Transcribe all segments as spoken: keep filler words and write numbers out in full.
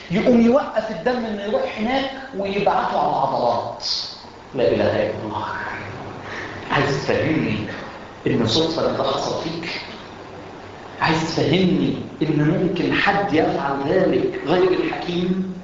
يقوم يوقف الدم انه يروح هناك ويبعته على العضلات. لا اله الا الله. عايز تفهمني ان صدفه ان ده حصل فيك؟ عايز تفهمني ان ممكن حد يفعل ذلك غير الحكيم؟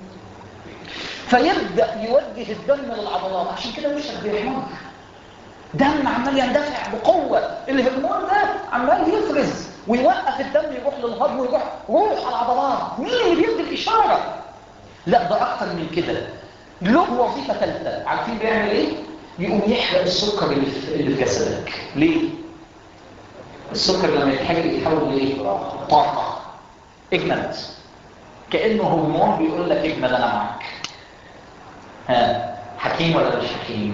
فيبدا يوجه الدم للعضلات، عشان كده وشك بيحمر، دم عمال يندفع بقوه، الهرمون ده عمال يفرز ويوقف الدم يروح للهضم ويروح روح على العضلات. مين اللي بيدي الاشاره؟ لا ده اكتر من كده، له وظيفه ثالثه. عارفين بيعمل ايه؟ يقوم يحرق السكر اللي في اللي في جسدك. ليه؟ السكر لما يتحرق يتحول لايه؟ طاقه، اجمد. كانه هرمون بيقول لك اجمد انا معاك. ها، حكيم ولا مش حكيم؟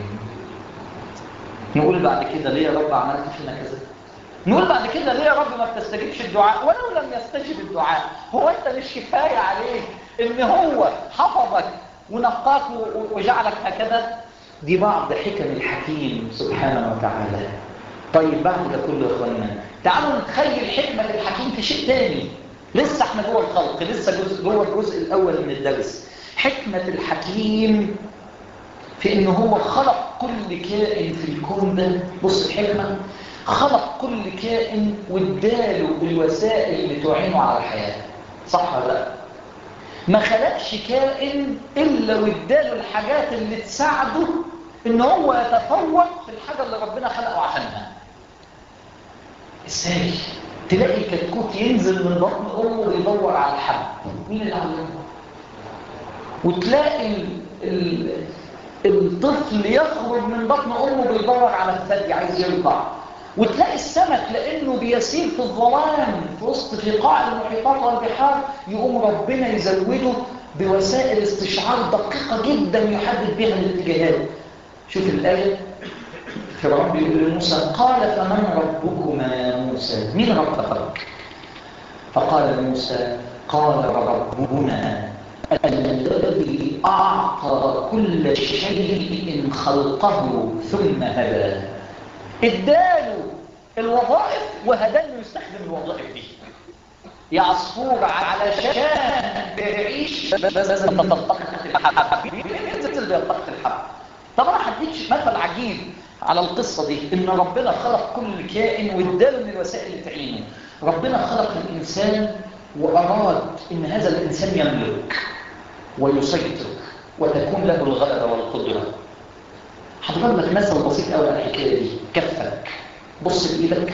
نقول بعد كده ليه يا رب عملت فينا كذا؟ نقول بعد كده ليه يا رب ما بتستجيبش الدعاء؟ ولو لم يستجب الدعاء، هو انت مش كفايه عليك ان هو حفظك ونقاك وجعلك هكذا؟ دي بعض حكم الحكيم سبحانه وتعالى. طيب بعد ده كله يا اخوانا، تعالوا نتخيل حكمه الحكيم في شيء تاني. لسه احنا جوه الخلق، لسه جزء جوه الجزء الاول من الدرس. حكمه الحكيم في انه هو خلق كل كائن في الكون ده. بص الحكمه، خلق كل كائن واداله الوسائل اللي تعينه على الحياه. صح ولا لا؟ ما خلقش كائن الا واداله الحاجات اللي تساعده ان هو يتفوق في الحاجه اللي ربنا خلقه عشانها. ازاي؟ تلاقي كتكوت ينزل من بطن امه ويدور على الحب، مين اللي علمه؟ وتلاقي ال... ال... الطفل يخرج من بطن امه بيدور على الثدي عايز يرضع. وتلاقي السمك لانه بيسير في الظلام في وسط في قاع المحيطات والبحار، يقوم ربنا يزوده بوسائل استشعار دقيقه جدا يحدد بها الاتجاهات. شوف الايه، فرعون بيقول لموسى قال فمن ربكما يا موسى؟ مين ربك؟ فقال موسى قال ربنا الذي أعطى كل شيء خلقه ثم هداه. اداله الوظائف وهداه يستخدم الوظائف دي. يا عصفور علشان تعيش لازم تلتقط الحب، ينزل بيلتقط الحب. طب انا هديك مثل عجيب على القصه دي، ان ربنا خلق كل كائن واداله من الوسائل اللي تعينه. ربنا خلق الانسان واراد ان هذا الانسان يملك ويسيطر وتكون له الغلبه والقدره. هضرب لك مثل بسيط قوي على الحكايه دي. كفك، بص بايدك،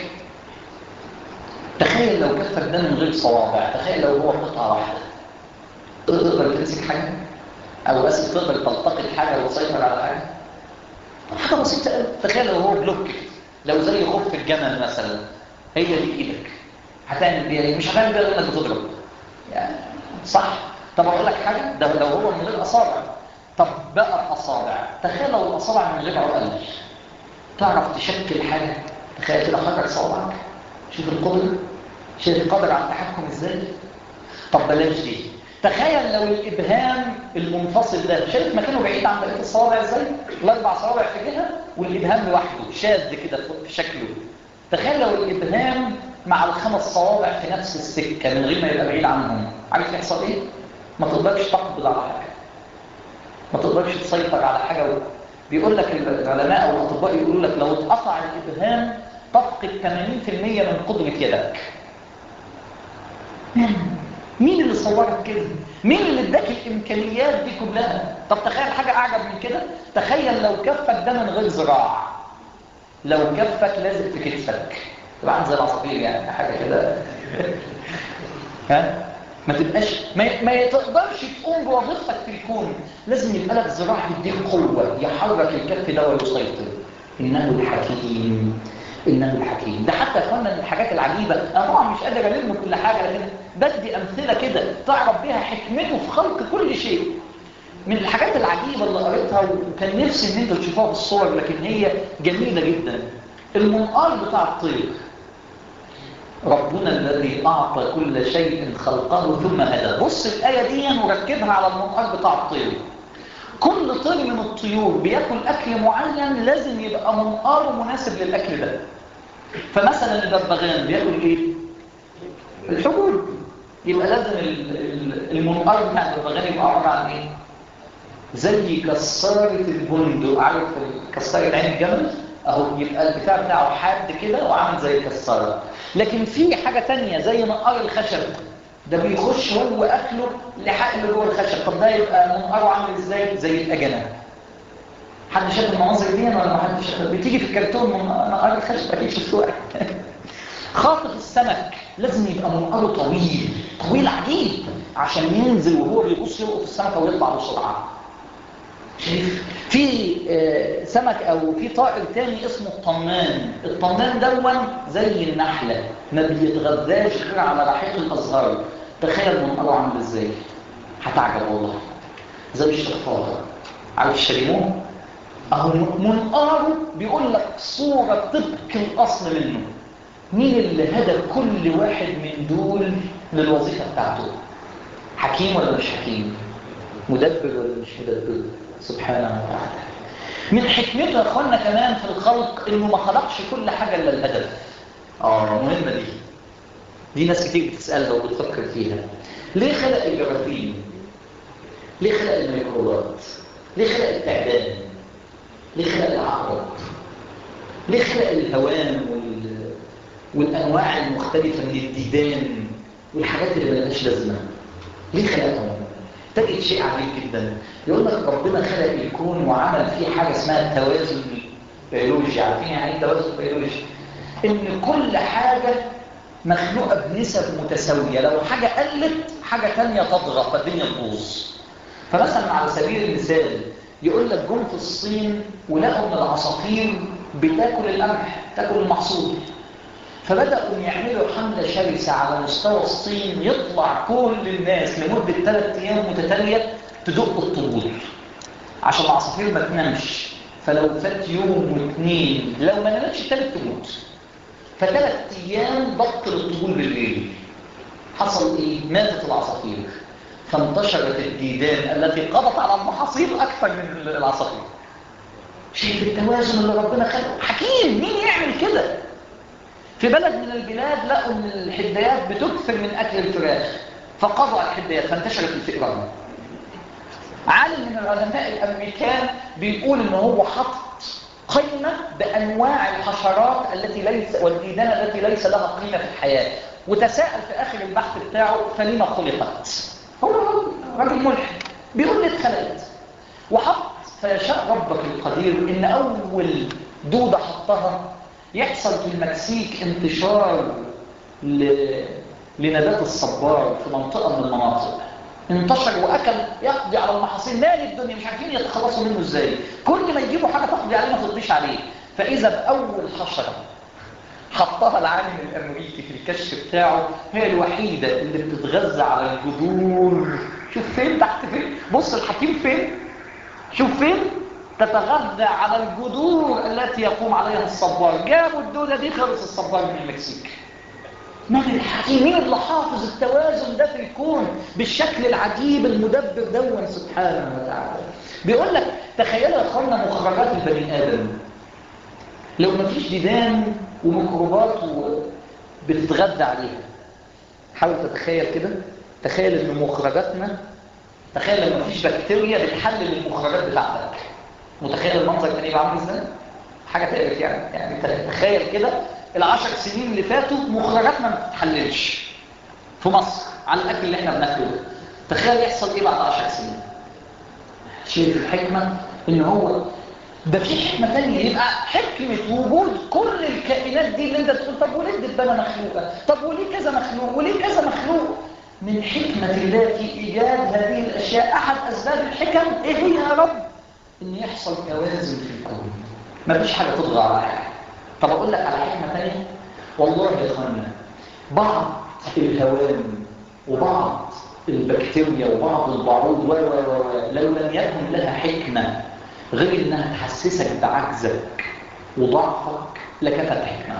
تخيل لو كفك ده من غير صوابع، تخيل لو هو قطعه واحده، تقدر تمسك حاجه؟ او بس تقدر تلتقط حاجه وتسيطر على حاجه؟ حاجه بسيطه قوي. تخيل لو هو بلوك، لو زي خف الجمل مثلا، هي دي ايدك، هتعمل بيها ايه؟ مش هتعمل بيها انك بتضرب يعني، صح؟ طب اقول لك حاجه، ده لو هو من غير اصابع. طب بقى الاصابع، تخيل لو الاصابع من غير عقل، تعرف تشكل حاجه؟ تخيل كده حرك صوابعك، شوف القدره، شايف قادر على التحكم ازاي؟ طب بلاش دي، تخيل لو الابهام المنفصل ده، شايف مكانه بعيد عن بقيه الصوابع ازاي؟ الاربع صوابع في جهه والابهام لوحده شاذ كده في شكله. تخيل لو الابهام مع الخمس صوابع في نفس السكه من غير ما يبقى بعيد عنهم، عارف يحصل ايه؟ ما تقدرش تقبض على حاجه، ما تقدرش تسيطر على حاجه. بيقول لك العلماء او الاطباء يقولوا لك لو اتقطع الابهام تفقد ثمانين بالمئة من قدره يدك. مين اللي صورك كده؟ مين اللي اداك الامكانيات دي كلها؟ طب تخيل حاجه اعجب من كده، تخيل لو كفك ده من غير ذراع، لو كفك لازم في كتفك، تبقى عامل زي العصافير يعني، حاجه كده ها؟ ما تبقاش ما, ما تقدرش تقوم بوظيفتك في الكون، لازم يبقى لك ذراع يديك قوه يحرك الكف ده ويسيطر. انه الحكيم، انه الحكيم. ده حتى يا اخوانا من الحاجات العجيبه، انا طبعا مش قادر الم كل حاجه، لكن بدي امثله كده تعرف بيها حكمته في خلق كل شيء. من الحاجات العجيبه اللي قريتها وكان نفسي ان انتوا تشوفوها بالصور، لكن هي جميله جدا. المنقار بتاع الطير، ربنا الذي اعطى كل شيء خلقه ثم هدى. بص الايه دي وركبها على المنقار بتاع الطير. كل طير من الطيور بياكل اكل معين، لازم يبقى منقاره مناسب للاكل ده. فمثلا الببغان بياكل ايه؟ الحبوب، يبقى لازم المنقار بتاع البغبغان يبقى عباره عن ايه؟ زي كساره البندق، عارف كساره عين الجمل اهو، يبقى البتاع بتاعه حاد كده وعامل زي الكساره. لكن في حاجه تانية زي نقار الخشب، ده بيخش هو اكله لحق اللي جوه الخشب. طب ده يبقى منقاره عامل ازاي؟ زي الاجنه. حد شاف المناظر دي ولا ما حدش شاف؟ بتيجي في الكرتون من نقار الخشب، اكيد شفتوها. خاطف السمك لازم يبقى منقاره طويل طويل عجيب عشان ينزل وهو بيغوص يلقط السمكه ويطلع بسرعه. شايف؟ في آه سمك او في طائر تاني اسمه الطنان. الطنان دون زي النحله، ما بيتغذاش غير على رحيق الازهار. تخيل منقاره عامل ازاي؟ هتعجب والله. زي الشفاطه، عارف الشريمون؟ اهو منقاره بيقول لك صوره طبق الاصل منه. مين اللي هدى كل واحد من دول للوظيفه بتاعته؟ حكيم ولا مش حكيم؟ مدبر ولا مش مدبر؟ سبحانه وتعالى. من حكمته يا اخوانا كمان في الخلق انه ما خلقش كل حاجه الا الهدف. اه مهمه دي. دي ناس كتير بتسالها وبتفكر فيها. ليه خلق الجراثيم؟ ليه خلق الميكروبات؟ ليه خلق التعبان؟ ليه خلق العقرب؟ ليه خلق الهوام وال... والانواع المختلفه من الديدان والحاجات اللي ملهاش لازمه؟ ليه خلقهم؟ تجد شيء عجيب جدا. يقول لك ربنا خلق الكون وعمل فيه حاجه اسمها التوازن البيولوجي. عارفين يعني ايه التوازن البيولوجي؟ ان كل حاجه مخلوقه بنسب متساويه، لو حاجه قلت حاجه ثانيه تضغط فالدنيا تبوظ. فمثلا على سبيل المثال يقول لك جم في الصين ولقوا ان العصافير بتاكل القمح، تاكل المحصول، فبدأوا يعملوا حملة شرسة على مستوى الصين، يطلع كل الناس لمدة ثلاث أيام متتالية تدق الطبول عشان العصافير ما تنامش. فلو فات يوم واثنين لو ما نامتش الثالث تموت. فثلاث أيام ضبط الطبول بالليل. حصل إيه؟ ماتت العصافير، فانتشرت الديدان التي قضت على المحاصيل أكثر من العصافير. شايف التوازن اللي ربنا خلقه؟ حكيم. مين يعمل كده؟ في بلد من البلاد لقوا ان الحديات بتكثر من اكل الفراخ، فقضوا على الحديات فانتشرت الفئران. عالم من العلماء الامريكان بيقول ان هو حط قائمه بانواع الحشرات التي ليس والديدان التي ليس لها قيمه في الحياه، وتساءل في اخر البحث بتاعه فلما خلقت. هو راجل ملحد بيقول لي اتخلقت وحط فيشاء ربك القدير ان اول دوده حطها يحصل في المكسيك انتشار ل... لنبات الصبار في منطقة من المناطق. انتشر وأكل يقضي على المحاصيل، مال الدنيا مش عارفين يتخلصوا منه ازاي. كل ما يجيبوا حاجة تقضي عليه ما تقضيش عليه. فإذا بأول حشرة حطها العالم الأمريكي في الكشف بتاعه هي الوحيدة اللي بتتغذى على الجذور. شوف فين تحت فين، بص الحكيم فين، شوف فين، تتغذى على الجذور التي يقوم عليها الصبار. جابوا الدودة دي خلص الصبار من المكسيك. من الحكيمين اللي حافظ التوازن ده في الكون بالشكل العجيب المدبر دون سبحانه وتعالى. بيقول لك تخيلوا يا اخوانا مخرجات البني ادم لو ما فيش ديدان وميكروبات بتتغذى عليها. حاول تتخيل كده، تخيل ان مخرجاتنا، تخيل لما مفيش بكتيريا بتحلل المخرجات بتاعتك. متخيل المنظر كان يبقى عامل ازاي؟ حاجه تقرف يعني. يعني تخيل كده العشر سنين اللي فاتوا مخرجاتنا ما بتتحللش في مصر على الاكل اللي احنا بناكله ده. تخيل يحصل ايه بعد عشر سنين. شايف الحكمه؟ ان هو ده في حكمه ثانيه. يبقى حكمه وجود كل الكائنات دي اللي انت تقول طب وليه الدبانه مخلوقه؟ طب وليه كذا مخلوق؟ وليه كذا مخلوق؟ من حكمه الله في ايجاد هذه الاشياء. احد اسباب الحكم ايه هي يا رب؟ ان يحصل توازن في الكون، ما فيش حاجه تطغى على حاجه. طب اقول لك على حكمه ثانيه، والله يا اخوانا بعض الهوام وبعض البكتيريا وبعض البعوض و و لو لم يكن لها حكمه غير انها تحسسك بعجزك وضعفك لكفت حكمه.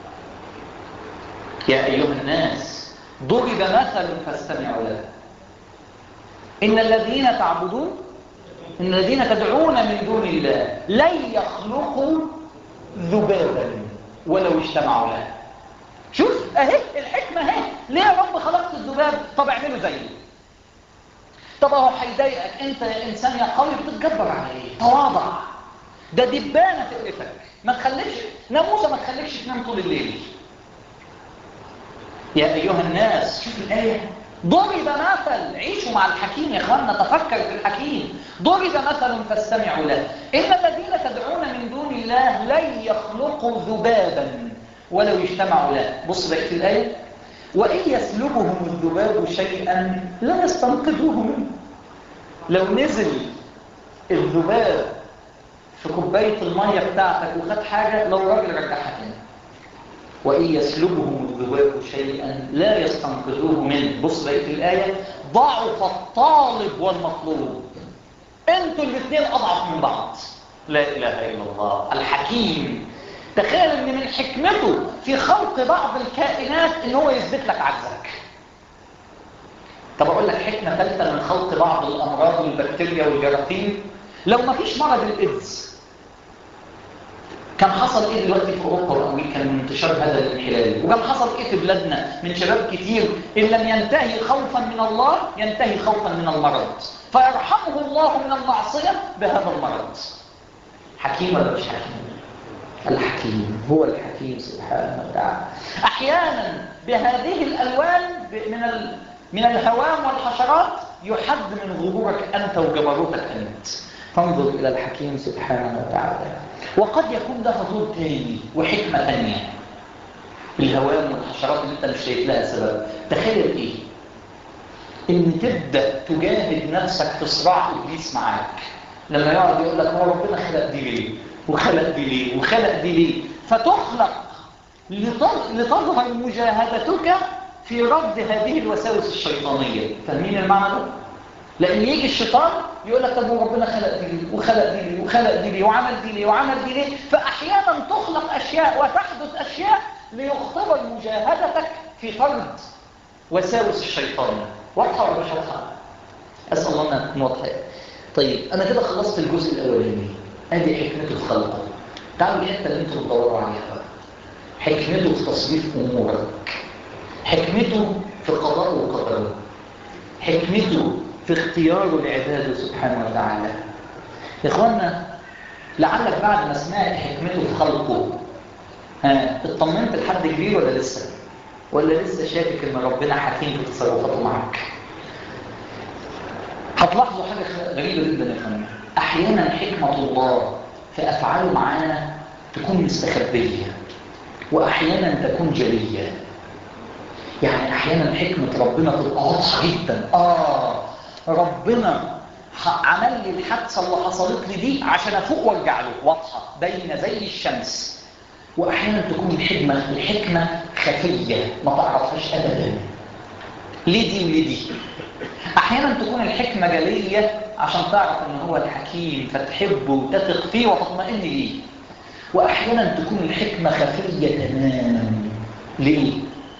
يا ايها الناس ضرب مثل فاستمعوا له ان الذين تعبدون إن الذين تدعون من دون الله لن يخلقوا ذبابا ولو اجتمعوا له. شوف اهي الحكمة اهي، ليه يا رب خلقت الذباب؟ طب اعمله زيه. طب هو هيضايقك انت يا انسان يا قوي بتتجبر عليه، تواضع. ده دبانه تقرفك، ما تخليكش ناموسه، ما تخليكش تنام طول الليل. يا ايها الناس، شوف الايه، ضرب مثل، عيشوا مع الحكيم يا اخوانا، تفكر في الحكيم. ضرب مثل فاستمعوا له، ان الذين تدعون من دون الله لن يخلقوا ذبابا ولو اجتمعوا له. بص بقيه الايه، وان يسلبهم الذباب شيئا لا يستنقذوه منه. لو نزل الذباب في كوبايه الميه بتاعتك وخد حاجه، لو راجل رجعها تاني. وإن يسلبهم الذباب شيئا لا يستنقذوه منه. بص بقية الآية، ضعف الطالب والمطلوب. انتوا الاثنين أضعف من بعض. لا إله إلا الله الحكيم. تخيل ان من حكمته في خلق بعض الكائنات ان هو يثبت لك عجزك. طب أقول لك حكمة ثالثة من خلق بعض الأمراض والبكتيريا والجراثيم. لو ما فيش مرض الإيدز كان حصل ايه دلوقتي في اوروبا وامريكا من انتشار هذا الانحلال؟ وكان حصل ايه في بلادنا من شباب كتير ان لم ينتهي خوفا من الله ينتهي خوفا من المرض، فيرحمه الله من المعصيه بهذا المرض. حكيم ولا مش حكيم؟ الحكيم هو الحكيم سبحانه وتعالى. احيانا بهذه الالوان من ال... من الهوام والحشرات يحد من غرورك انت وجبروتك انت. فانظر الى الحكيم سبحانه وتعالى. وقد يكون ده حضور تاني وحكمة تانية. الهوام والحشرات اللي انت مش شايف لها سبب. تخيل ايه؟ ان تبدأ تجاهد نفسك في صراع ابليس معاك. لما يقعد يقول لك هو ربنا خلق دي ليه؟ وخلق دي ليه؟ وخلق دي ليه؟ فتخلق لتظهر مجاهدتك في رد هذه الوساوس الشيطانية. فاهمين المعنى ده؟ لأن يجي الشيطان يقول لك طب ربنا خلق دي ليه وخلق دي ليه وخلق دي ليه وعمل دي ليه وعمل دي ليه، فأحيانا تخلق أشياء وتحدث أشياء ليختبر مجاهدتك في طرد وساوس الشيطان. واضحة ولا مش واضحة؟ أسأل الله أنها تكون واضحة. طيب أنا كده خلصت الجزء الأولاني، أدي حكمته في خلقه. تعالوا الحتة اللي أنتوا بتدوروا عليها، حكمته في تصريف أمورك، حكمته في قضاء وقدره، حكمته في اختياره لعباده سبحانه وتعالى. يا اخوانا لعلك بعد ما سمعت حكمته في خلقه ها اطمنت لحد كبير ولا لسه؟ ولا لسه شاكك ان ربنا حكيم في تصرفاته معك؟ هتلاحظوا حاجه غريبه جدا يا اخوانا، احيانا حكمه الله في افعاله معانا تكون مستخبيه واحيانا تكون جليه. يعني احيانا حكمه ربنا تبقى واضحه جدا. اه ربنا عمل لي الحادثه اللي حصلت لي دي عشان افوق وارجع له، واضحه باينه زي الشمس. واحيانا تكون الحكمه الحكمه خفيه ما تعرفهاش ابدا. ليه دي وليه دي؟ احيانا تكون الحكمه جليه عشان تعرف ان هو الحكيم فتحبه وتثق فيه وتطمئن ليه. واحيانا تكون الحكمه خفيه تماما. ليه؟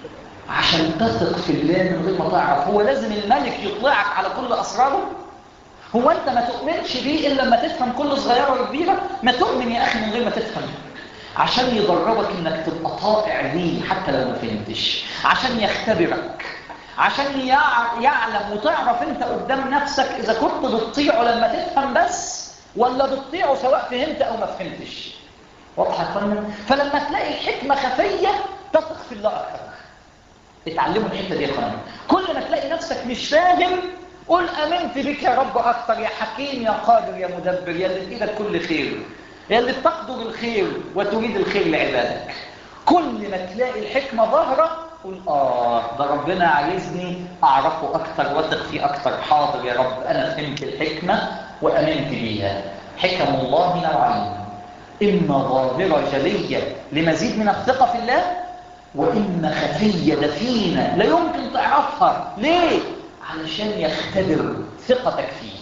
عشان تثق في الله من غير ما تعرف. هو لازم الملك يطلعك على كل أسراره؟ هو أنت ما تؤمنش بيه إلا لما تفهم كل صغيرة وكبيرة؟ ما تؤمن يا أخي من غير ما تفهم، عشان يدربك إنك تبقى طائع ليه حتى لو ما فهمتش، عشان يختبرك، عشان يعلم وتعرف أنت قدام نفسك إذا كنت بتطيعه لما تفهم بس ولا بتطيعه سواء فهمت أو ما فهمتش. واضحة يا فندم؟ فلما تلاقي الحكمة خفية تثق في الله أكثر. اتعلموا الحته دي يا اخوان. كل ما تلاقي نفسك مش فاهم قول امنت بك يا رب اكتر، يا حكيم يا قادر يا مدبر، يا اللي في ايدك كل خير، يا اللي بتقدر الخير وتريد الخير لعبادك. كل ما تلاقي الحكمه ظاهره قول اه ده ربنا عايزني اعرفه اكتر واثق فيه اكتر. حاضر يا رب انا فهمت الحكمه وامنت بيها. حكم الله نوعين، اما ظاهره جليه لمزيد من الثقه في الله، وإما خفية دفينة لا يمكن تعرفها. ليه؟ علشان يختبر ثقتك فيه.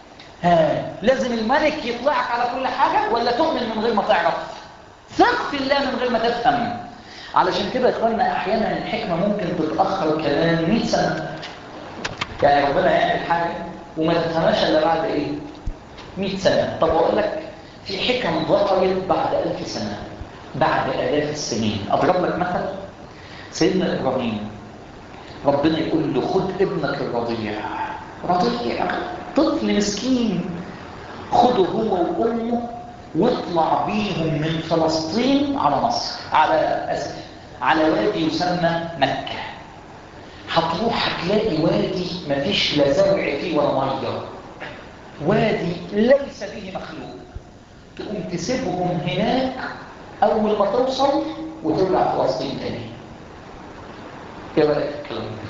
ها لازم الملك يطلعك على كل حاجة ولا تؤمن من غير ما تعرف؟ ثق في الله من غير ما تفهم. علشان كده يا اخوانا احيانا الحكمة ممكن تتأخر كمان مئة سنة. يعني ربنا يعمل حاجة وما تفهمهاش الا بعد ايه؟ مئة سنة. طب اقول لك في حكم ظهرت بعد ألف سنة، بعد آلاف السنين. أضرب لك مثل، سيدنا إبراهيم ربنا يقول له خد ابنك الرضيع، رضيع طفل مسكين، خده هو وامه واطلع بيهم من فلسطين على مصر، على اسف على وادي يسمى مكة. هتروح هتلاقي وادي مفيش لا زرع فيه ولا ميه، وادي ليس به مخلوق. تقوم تسيبهم هناك اول ما توصل وترجع فلسطين تاني. ايه رايك في الكلام ده؟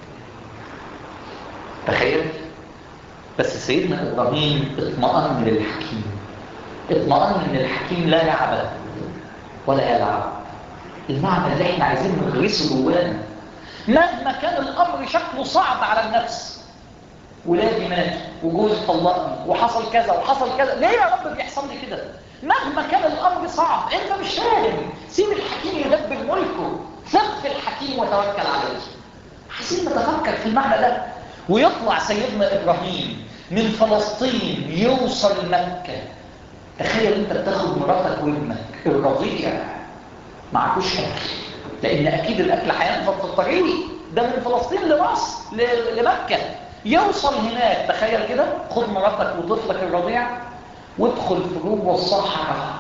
تخيل. بس سيدنا ابراهيم اطمأن للحكيم، اطمأن ان الحكيم لا يعبد ولا يلعب. المعنى اللي احنا عايزين نغرسه جوانا، مهما كان الامر شكله صعب على النفس، ولادي مات وجوزي طلقني وحصل كذا وحصل كذا، ليه يا رب بيحصل لي كده؟ مهما كان الامر صعب، انت مش فاهم، سيب الحكيم يدبر ملكه، ثق في الحكيم وتوكل عليه. عايزين نتفكر في المعنى ده. ويطلع سيدنا ابراهيم من فلسطين يوصل مكة. تخيل انت بتاخد مراتك وابنك الرضيع، معكوش اكل، لان اكيد الاكل هينفض في الطريق ده من فلسطين لمصر لمكة. يوصل هناك، تخيل كده، خد مراتك وطفلك الرضيع وادخل في جوه الصحراء،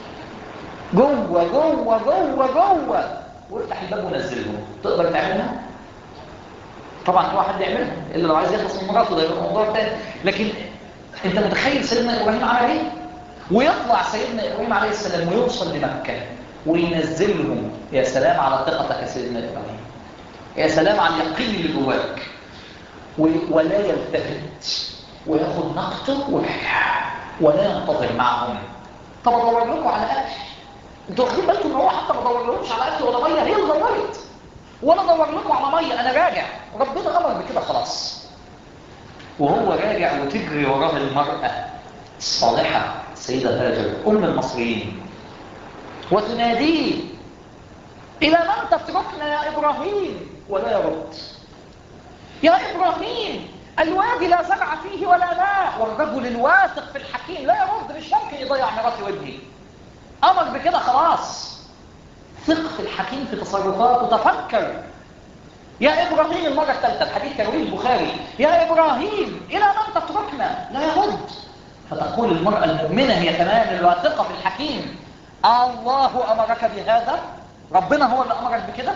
جوه جوه جوه جوه، وافتح الباب ونزلهم. تقدر تعملها؟ طبعا في واحد يعملها الا لو عايز يخلص من مراته، ده يبقى موضوع تاني. لكن انت متخيل سيدنا ابراهيم عمل ايه؟ ويطلع سيدنا ابراهيم عليه السلام ويوصل لمكة وينزلهم. يا سلام على ثقتك يا سيدنا ابراهيم، يا سلام على اليقين اللي جواك. ولا يلتفت وياخد نقطه ويرجع ولا ينتظر معهم. طب ادور لكم على اكل، انتوا واخدين بالكم ان هو حتى ما دور لهمش على اكل ولا ميه، هي اللي دورت، ولا دور لكم على ميه، انا راجع. ربنا امر بكده خلاص. وهو راجع وتجري وراه المراه الصالحه السيده هاجر ام المصريين وتناديه: الى من تتركنا يا ابراهيم؟ ولا يرد. يا ابراهيم الوادي لا زرع فيه ولا ماء. والرجل الواثق في الحكيم لا يرد، مش ممكن يضيع مراتي وابني، امر بكده خلاص. ثق في الحكيم في تصرفاته، تفكر. يا ابراهيم المره الثالثه، الحديث يرويه البخاري: يا ابراهيم الى من تتركنا؟ لا يرد. فتقول المراه المؤمنه هي كمان الواثقه في الحكيم: الله امرك بهذا؟ ربنا هو اللي امرك بكده؟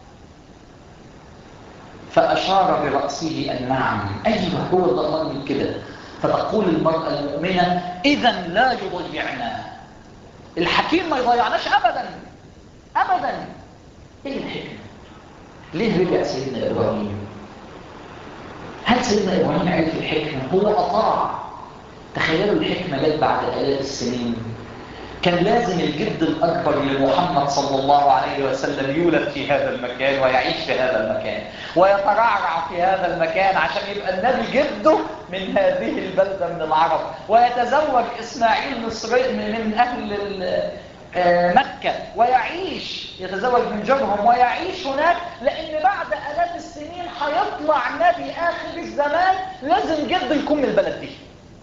فأشار برأسه أن نعم، أيوه هو اللي أمرني بكده. فتقول المرأة المؤمنة: إذا لا يضيعنا، الحكيم ما يضيعناش أبدا أبدا. إيه الحكمة؟ ليه رجع سيدنا إبراهيم؟ هل سيدنا إبراهيم عرف الحكمة؟ هو أطاع. تخيلوا الحكمة جت بعد آلاف السنين. كان لازم الجد الأكبر لمحمد صلى الله عليه وسلم يولد في هذا المكان ويعيش في هذا المكان ويترعرع في هذا المكان عشان يبقى النبي جده من هذه البلدة من العرب، ويتزوج إسماعيل مصري من أهل مكة ويعيش، يتزوج من جرهم ويعيش هناك، لأن بعد آلاف السنين هيطلع نبي آخر الزمان لازم جده يكون من البلد دي.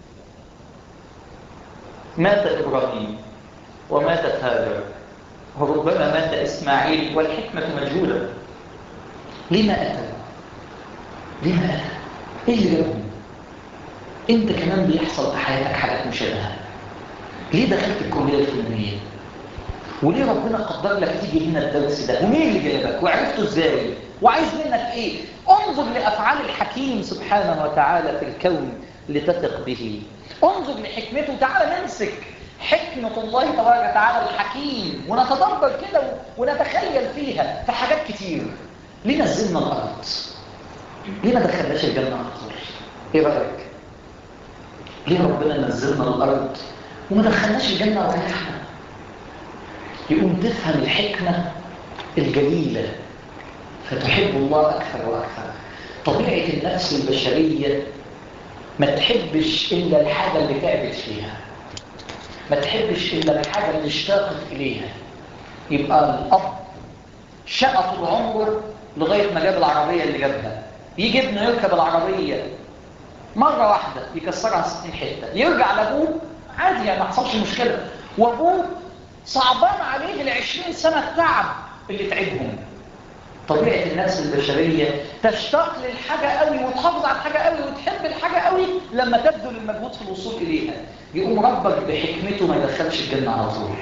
مات إبراهيم وماتت هاجر وربما مات إسماعيل والحكمة مجهولة. لما أتى؟ لما أتى؟ إيه اللي جابهم؟ أنت كمان بيحصل في حياتك حالات مشابهة. ليه دخلت الكلية الفلانية؟ وليه ربنا قدر لك تيجي هنا الدرس ده؟ ومين اللي جابك؟ وعرفته إزاي؟ وعايز منك إيه؟ انظر لأفعال الحكيم سبحانه وتعالى في الكون لتثق به. انظر لحكمته. تعالى نمسك حكمة الله تبارك وتعالى الحكيم ونتدبر كده ونتخيل فيها في حاجات كتير. ليه نزلنا الأرض؟ ليه ما دخلناش الجنة على طول؟ ايه رأيك؟ ليه ربنا نزلنا الأرض وما دخلناش الجنة وريحنا؟ يقوم تفهم الحكمة الجليلة فتحب الله أكثر وأكثر. طبيعة النفس البشرية ما تحبش إلا الحاجة اللي تعبت فيها، ما تحبش إلا الحاجة اللي اشتاقت إليها. يبقى الأب شقى طول عمره لغاية ما جاب العربية اللي جابها، يجي ابنه يركب العربية مرة واحدة يكسرها ستين حتة، يرجع لأبوه عادي يعني ما حصلش مشكلة، وأبوه صعبان عليه العشرين سنة التعب اللي تعبهم. طبيعة النفس البشرية تشتاق للحاجة قوي وتحافظ على الحاجة قوي وتحب الحاجة قوي لما تبذل المجهود في الوصول إليها. يقوم ربك بحكمته ما يدخلش الجنة على طول،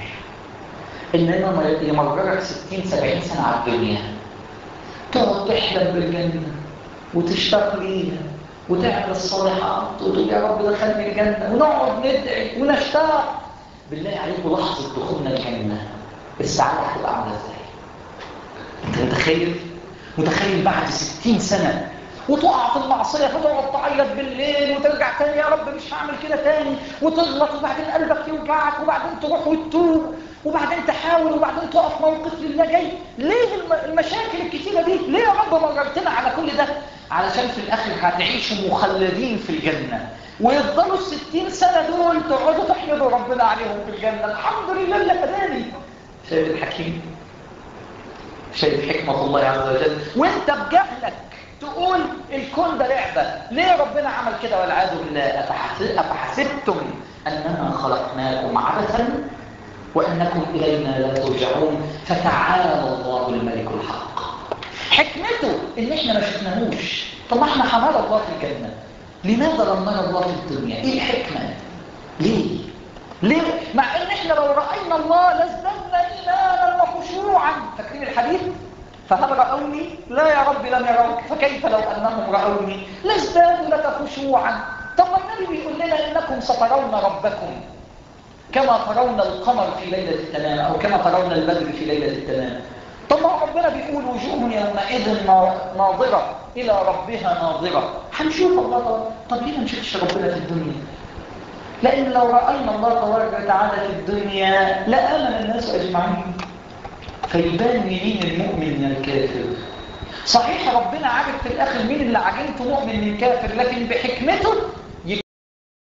إنما يمررك ستين سبعين سنة على الدنيا تقعد تحلم بالجنة وتشتاق ليها وتعمل الصالحات وتقول يا رب دخلني الجنة، ونقعد ندعي ونشتاق. بالله عليكم لحظة دخولنا الجنة السعادة هتبقى عاملة ازاي؟ انت متخيل؟ متخيل بعد ستين سنة وتقع في المعصية فتقعد تعيط بالليل وترجع تاني يا رب مش هعمل كده تاني، وتغلط وبعدين قلبك يوجعك وبعدين تروح وتتوب وبعدين تحاول وبعدين تقف موقف لله جاي. ليه المشاكل الكتيرة دي؟ ليه يا رب مررتنا على كل ده؟ علشان في الآخر هتعيشوا مخلدين في الجنة، ويفضلوا الستين سنة دول تقعدوا تحمدوا ربنا عليهم في الجنة. الحمد لله اللي هداني. شايف الحكيم؟ شايف حكمة الله عز وجل؟ وانت بجهلك تقول الكون ده لعبة، ليه ربنا عمل كده والعياذ بالله؟ أفحسبتم أننا خلقناكم عبثا وأنكم إلينا لا ترجعون فتعالى الله الملك الحق. حكمته إن إحنا ما شفناهوش. طب ما إحنا حمال الله في الجنة، لماذا لم نرى الله في الدنيا؟ إيه الحكمة؟ ليه؟ ليه؟ مع إن إحنا لو رأينا الله لازددنا إيمانا وخشوعا. فاكرين الحديث؟ فهل رأوني؟ لا يا رب لم يروك، فكيف لو أنهم رأوني لازدادوا لك خشوعا. طب النبي بيقول لنا إنكم سترون ربكم كما ترون القمر في ليلة التمام، أو كما ترون البدر في ليلة التمام. طب ما ربنا بيقول وجوه يومئذ ناظرة إلى ربها ناظرة. هنشوف الله. طب ليه ما نشوفش ربنا في الدنيا؟ لأن لو رأينا الله تبارك وتعالى في الدنيا لآمن الناس أجمعين. فيبان مين المؤمن من الكافر. صحيح ربنا عارف في الآخر مين اللي عجنته مؤمن من كافر، لكن بحكمته